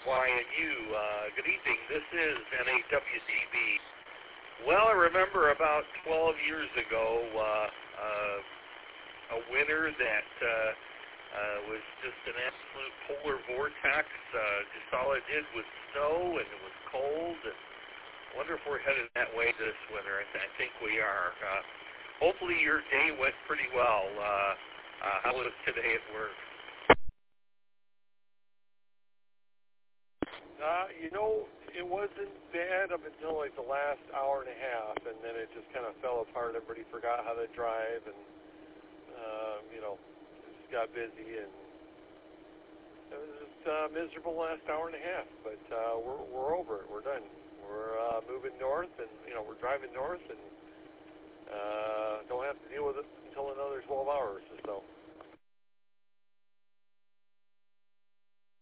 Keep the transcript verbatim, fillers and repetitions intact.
Y and U. Uh, good evening. This is N A W T B. Well, I remember about twelve years ago, uh, uh, a winter that uh, uh, was just an absolute polar vortex. Uh, just all it did was snow, and it was cold. And I wonder if we're headed that way this winter. I, th- I think we are. Uh, hopefully your day went pretty well. Uh, uh, how was today at work? Uh, you know, it wasn't bad up until like the last hour and a half, and then it just kind of fell apart. Everybody forgot how to drive, and um, you know, just got busy, and it was just uh, miserable last hour and a half. But uh, we're we're over it. We're done. We're uh, moving north, and you know, we're driving north, and uh, don't have to deal with it until another twelve hours or so.